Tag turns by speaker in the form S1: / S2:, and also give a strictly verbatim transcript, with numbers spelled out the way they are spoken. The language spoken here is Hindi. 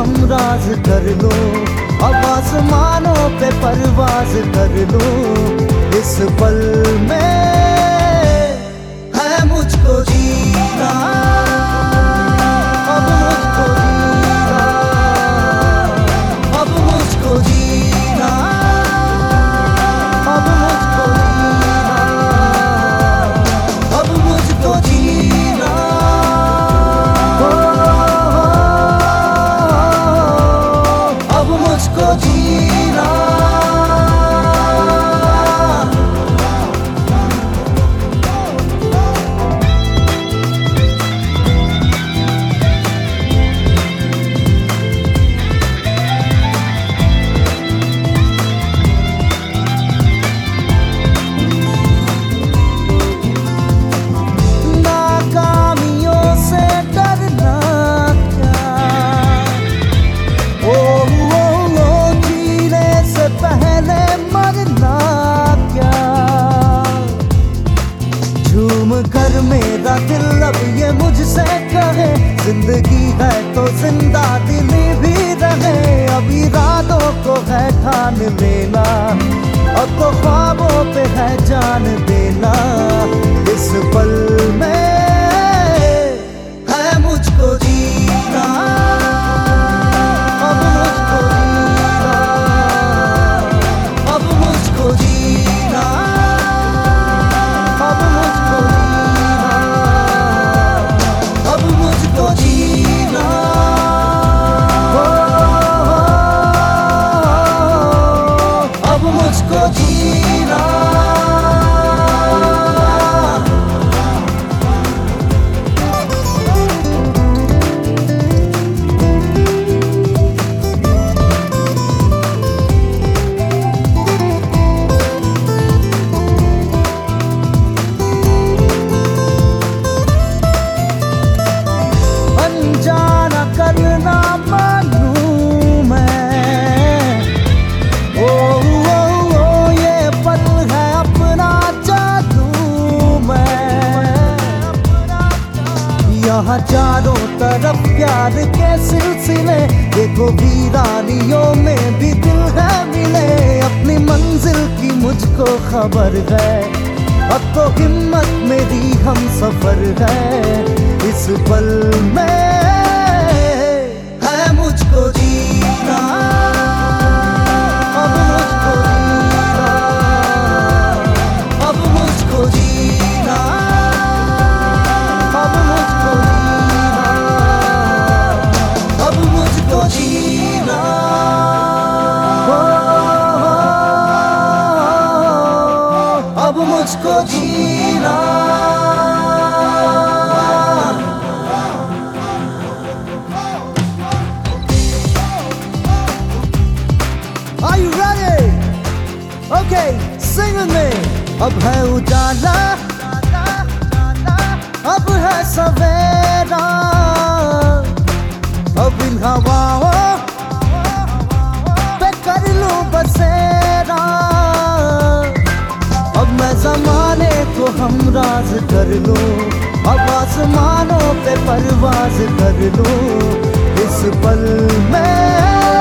S1: हम राज कर लो, अब आसमानों पे परवाज कर लो। इस पल में है मुझको जीना, अब मुझको जीना, अब मुझको जीना, अब मुझको जीना, अब मुझको जीना, अब मुझको जीना। कर मेरा दिल अब ये मुझसे कहे, जिंदगी है तो जिंदा दिली भी रहे। अब इरादों को है ठान लेना, अब तो ख्वाबों पे है जान देना। इस पल में है मुझको जीना, अब मुझको जीना, अब मुझको जीना, अब मुझको जीना, अब मुझको जीना। अनजाना करना मानूं मैं, ओ, ओ, ओ ये पल है अपना जादू मैं। यहाँ चारों तरफ प्यार के सिलसिले, देखो वीरानियों में भी दिल है मिले। अपनी मंजिल की मुझको खबर है, अब तो हिम्मत मेरी हम सफर है। इस पल में है मुझको जीना, अब मुझको जीना, अब मुझको जीना, अब मुझको जीना, अब मुझको जीना, अब मुझको जीना। Are you ready? Okay, sing with me. अब है उजाला, अब है सवेरा, अब इन हवाओं पे कर लूं बसेरा। अब मैं ज़माने को हम राज कर लूं, अब आसमानों पे परवाज कर लूं। इस पल में